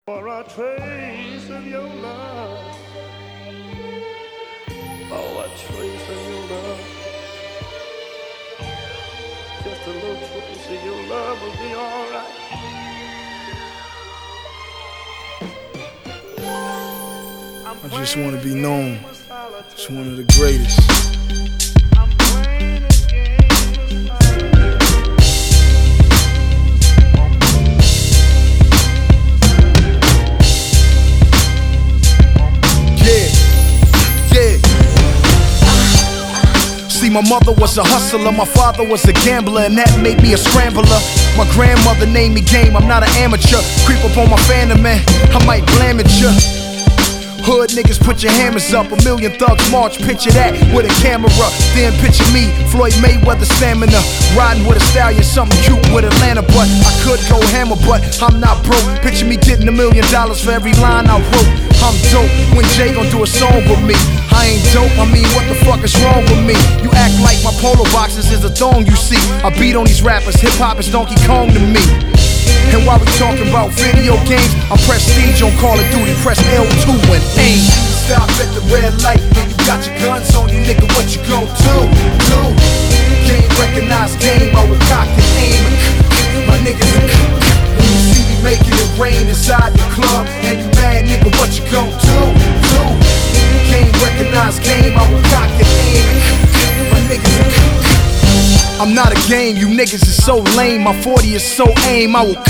For a trace of your love, oh, a trace of your love, just a little trace of your love will be alright. I just want to be known as one of the greatest. See, my mother was a hustler, my father was a gambler, and that made me a scrambler. My grandmother named me Game, I'm not an amateur. Creep up on my phantom, man, I might blam at ya. Hood niggas, put your hammers up. A million thugs march, picture that with a camera. Then picture me, Floyd Mayweather stamina, riding with a stallion, something cute with Atlanta. But I could go hammer, but I'm not broke. Picture me getting $1 million for every line I wrote. I'm dope when Jay gon' do a song with me. I ain't dope, I mean, what the fuck is wrong with me? You act like my polo boxes is a thong, you see. I beat on these rappers, hip-hop is Donkey Kong to me. And while we talking about video games, I prestige on Call of Duty, press L2 and aim. Stop at the red light, and you got your guns on you, nigga, what you gon' do? Game recognized game, I will cock and aim. My niggas, when you see me making it rain inside the club, and you mad, nigga, what you gon' do? Game recognized game, I will cock and aim. My niggas, I'm not a game, you niggas is so lame. My 40 is so aim, I will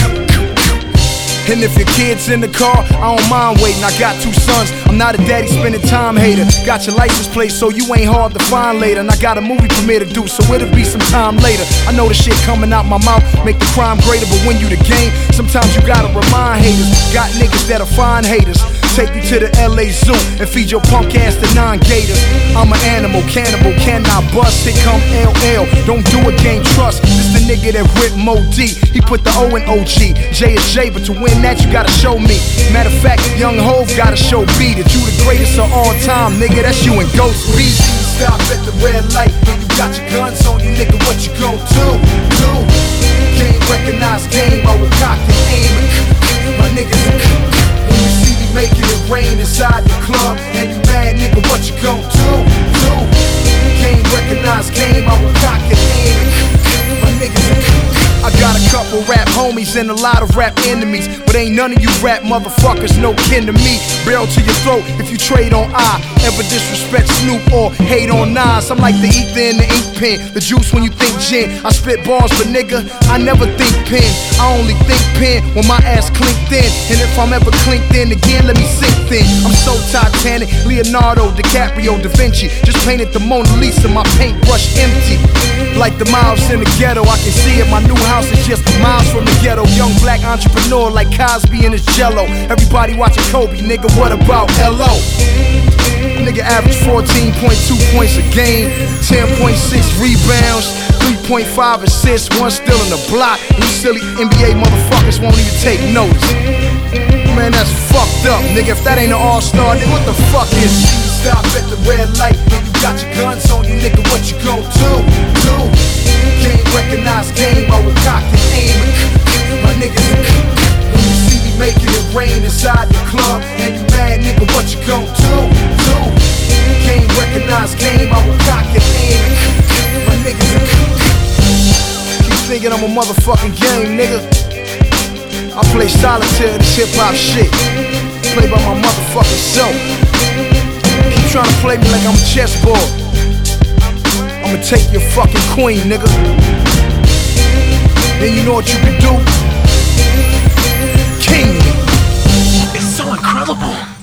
and if your kid's in the car, I don't mind waiting. I got 2 sons, I'm not a daddy spending time hater. Got your license plate so you ain't hard to find later. And I got a movie premiere to do, so it'll be some time later. I know the shit coming out my mouth make the crime greater, but when you the game, sometimes you gotta remind haters. Got niggas that'll find haters, take you to the LA Zoo and feed your punk ass to 9 gators. I'm an animal, cannibal, cannot bust. Here come LL, don't do a game, trust. This the nigga that ripped Mo D. He put the O in OG. J is J, but to win that you gotta show me. Matter of fact, Young Hov gotta show B that you the greatest of all time, nigga. That's you and Ghost B. Stop at the red light, and you got your guns on you, nigga. What you gon' do? Game recognized game, I will cock and aim. My niggas, when you see me making it rain inside the club, and you mad, nigga, what you gon' do? Game recognized game, I will cock and aim. My niggas, I got a couple rap homies and a lot of rap enemies, but ain't none of you rap motherfuckers no kin to me. Barrel to your throat if you trade on I. Ever disrespect Snoop or hate on Nas, I'm like the ether in the ink pen, the juice when you think gin. I spit bars, but nigga, I never think pen. I only think pen when my ass clinked in. And if I'm ever clinked in again, let me sink thin. I'm so Titanic, Leonardo, DiCaprio, Da Vinci. Just painted the Mona Lisa, my paintbrush empty. Like the miles in the ghetto, I can see it. My new house is just miles from the ghetto. Young black entrepreneur like Cosby and his Jello. Everybody watching Kobe, nigga, what about L.O.? Nigga average 14.2 points a game, 10.6 rebounds, 3.5 assists, 1 still in the block. You silly NBA motherfuckers won't even take notice. Man, that's fucked up, nigga. If that ain't an all-star, then what the fuck is it? Stop at the red light, and you got your guns on you, nigga, what you gon' do? Game recognized game, I will cock and aim. My niggas, when you see me making it rain inside the club, and you mad, nigga, what you gon' do? Game recognized game, I will cock and aim. My niggas, keep thinking I'm a motherfucking game, nigga. I play solitaire, this hip-hop shit. Play by my motherfucking self. Keep trying to play me like I'm a chessboard. I'ma take your fucking queen, nigga. Then you know what you can do? King me. It's so incredible.